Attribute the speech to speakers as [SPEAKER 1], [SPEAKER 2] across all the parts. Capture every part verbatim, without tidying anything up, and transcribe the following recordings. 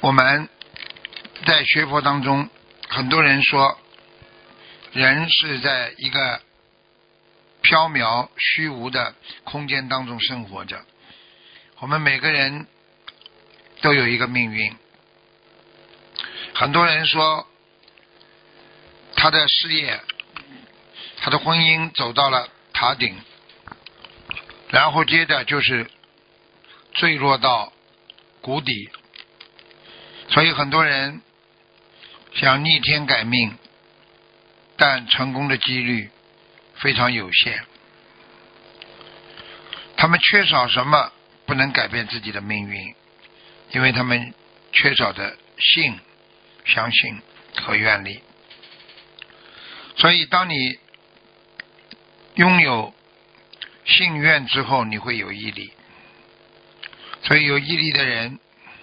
[SPEAKER 1] 我们在学佛当中，很多人说人是在一个缥缈虚无的空间当中生活着，我们每个人都有一个命运。很多人说他的事业，他的婚姻走到了塔顶，然后接着就是坠落到谷底，所以很多人想逆天改命，但成功的几率非常有限。他们缺少什么不能改变自己的命运？因为他们缺少的信、相信和愿力。所以当你拥有信愿之后，你会有毅力。所以有毅力的人，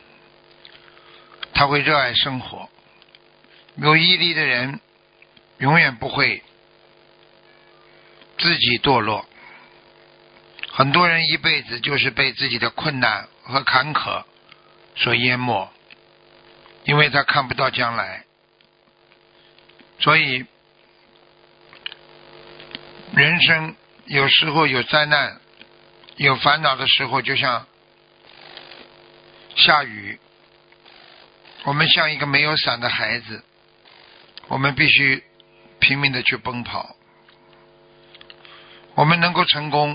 [SPEAKER 1] 他会热爱生活。有毅力的人永远不会自己堕落。很多人一辈子就是被自己的困难和坎坷所淹没，因为他看不到将来。所以人生有时候有灾难有烦恼的时候，就像下雨，我们像一个没有伞的孩子，我们必须拼命的去奔跑。我们能够成功，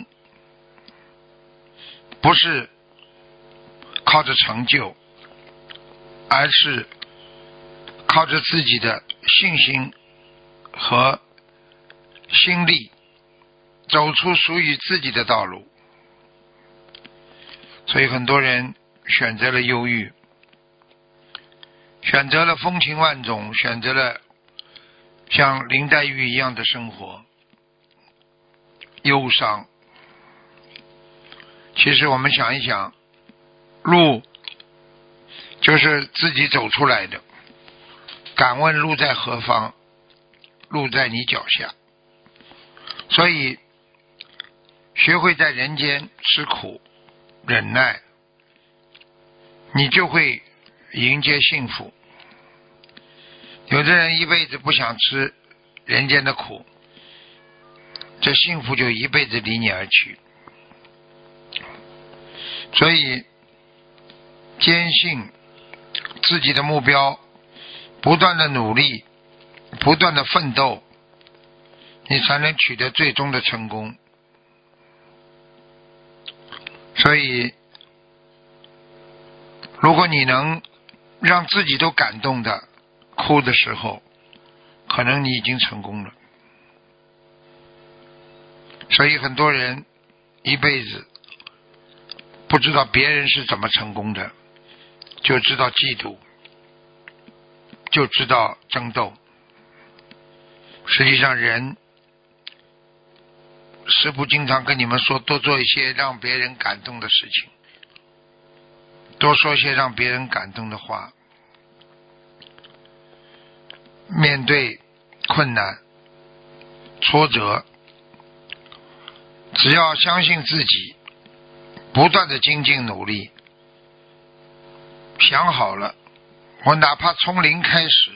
[SPEAKER 1] 不是靠着成就，而是靠着自己的信心和心力，走出属于自己的道路。所以很多人选择了忧郁，选择了风情万种，选择了像林黛玉一样的生活，忧伤。其实我们想一想，路就是自己走出来的，敢问路在何方？路在你脚下。所以学会在人间吃苦忍耐，你就会迎接幸福。有的人一辈子不想吃人间的苦，这幸福就一辈子离你而去。所以坚信自己的目标，不断的努力，不断的奋斗，你才能取得最终的成功。所以如果你能让自己都感动的哭的时候，可能你已经成功了。所以很多人一辈子不知道别人是怎么成功的，就知道嫉妒，就知道争斗。实际上人师父经常跟你们说，多做一些让别人感动的事情，多说一些让别人感动的话。面对困难挫折，只要相信自己，不断的精进努力，想好了，我哪怕从零开始，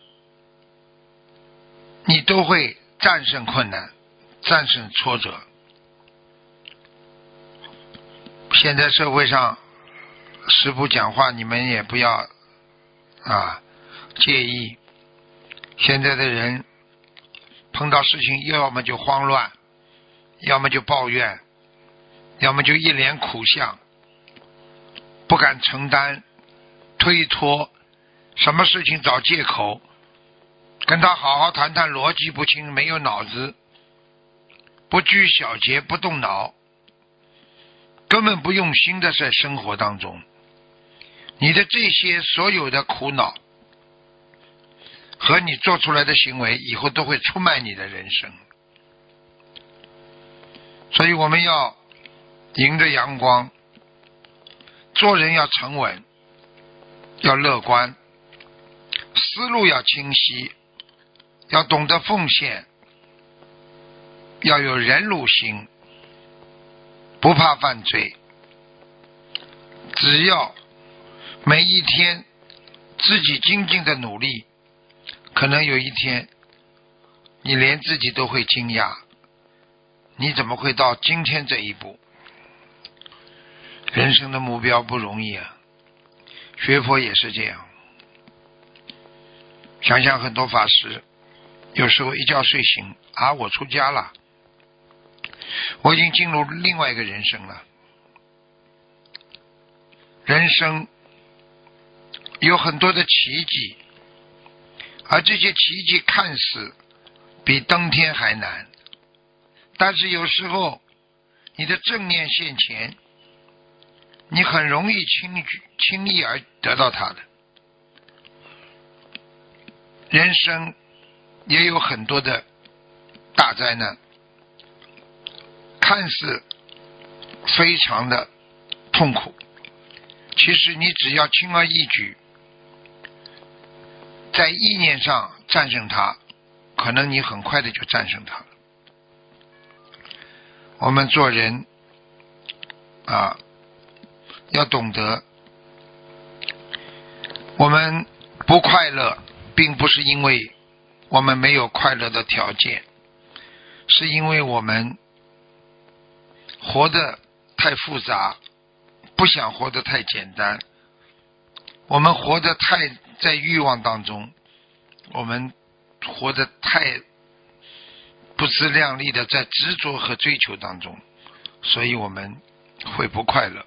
[SPEAKER 1] 你都会战胜困难，战胜挫折。现在社会上师父讲话你们也不要啊介意，现在的人碰到事情要么就慌乱，要么就抱怨，要么就一脸苦相，不敢承担，推脱，什么事情找借口，跟他好好谈谈，逻辑不清，没有脑子，不拘小节，不动脑，根本不用心的在生活当中。你的这些所有的苦恼和你做出来的行为，以后都会出卖你的人生。所以我们要迎着阳光，做人要沉稳，要乐观，思路要清晰，要懂得奉献，要有忍辱心，不怕犯罪。只要每一天自己精进的努力，可能有一天你连自己都会惊讶，你怎么会到今天这一步？人生的目标不容易啊，学佛也是这样。想想很多法师有时候一觉睡醒啊，我出家了，我已经进入另外一个人生了。人生有很多的奇迹，而这些奇迹看似比登天还难，但是有时候你的正念现前，你很容易轻轻易而得到它的。人生也有很多的大灾难，看似非常的痛苦，其实你只要轻而易举，在意念上战胜它，可能你很快的就战胜它了。我们做人啊，要懂得，我们不快乐并不是因为我们没有快乐的条件，是因为我们活得太复杂，不想活得太简单。我们活得太在欲望当中，我们活得太不自量力的在执着和追求当中，所以我们会不快乐。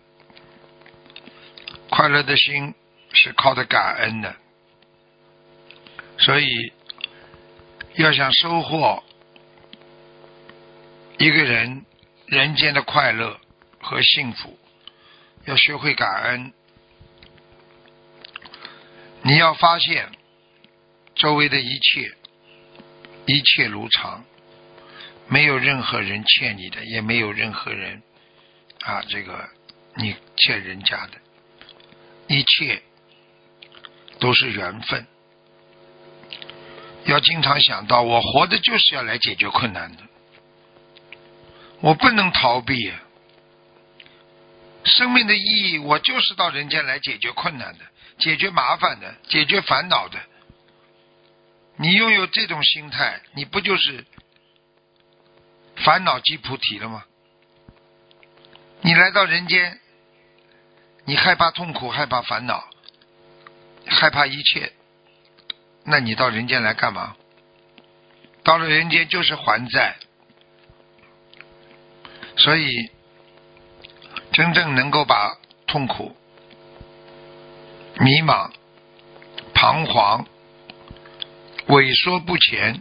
[SPEAKER 1] 快乐的心是靠着感恩的，所以要想收获一个人人间的快乐和幸福，要学会感恩。你要发现周围的一切一切如常，没有任何人欠你的，也没有任何人啊这个你欠人家的，一切都是缘分。要经常想到，我活的就是要来解决困难的，我不能逃避。生命的意义，我就是到人间来解决困难的，解决麻烦的，解决烦恼的。你拥有这种心态，你不就是烦恼即菩提了吗？你来到人间，你害怕痛苦，害怕烦恼，害怕一切，那你到人间来干嘛？到了人间就是还债。所以真正能够把痛苦、迷茫、彷徨、萎缩不前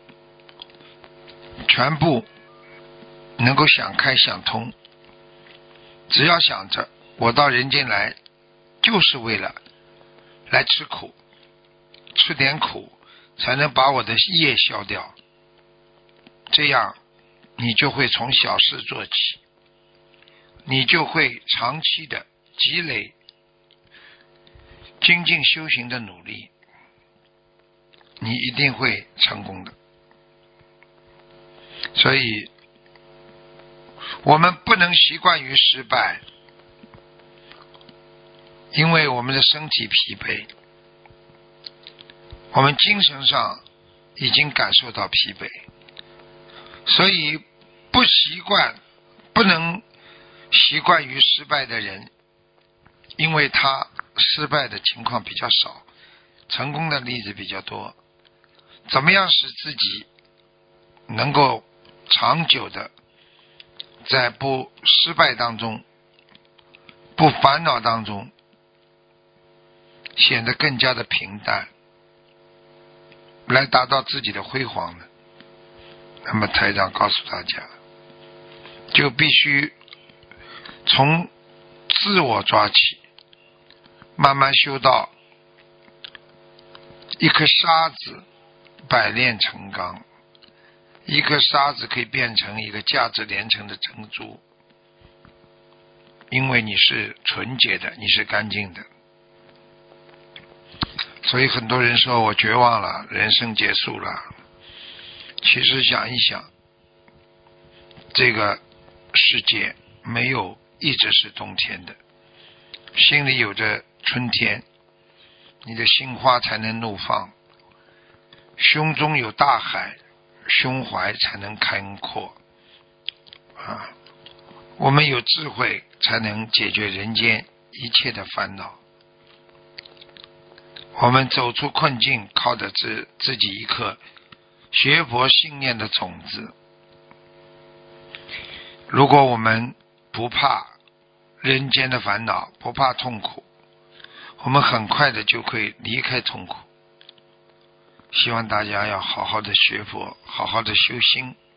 [SPEAKER 1] 全部能够想开想通，只要想着我到人间来就是为了来吃苦，吃点苦才能把我的业消掉，这样你就会从小事做起，你就会长期的积累精进修行的努力，你一定会成功的。所以我们不能习惯于失败，因为我们的身体疲惫，我们精神上已经感受到疲惫，所以不习惯不能习惯于失败的人，因为他失败的情况比较少，成功的例子比较多。怎么样使自己能够长久的在不失败当中，不烦恼当中，显得更加的平淡，来达到自己的辉煌呢？那么台长告诉大家，就必须从自我抓起，慢慢修到一颗沙子百炼成钢，一颗沙子可以变成一个价值连城的珍珠，因为你是纯洁的，你是干净的。所以很多人说我绝望了，人生结束了。其实想一想，这个世界没有一直是冬天的，心里有着春天， 你的心花才能怒放。胸中有大海，胸怀才能开阔啊！我们有智慧才能解决人间一切的烦恼。我们走出困境，靠的自自己一颗学佛信念的种子。如果我们不怕人间的烦恼，不怕痛苦，我们很快的就会离开痛苦。希望大家要好好的学佛，好好的修心。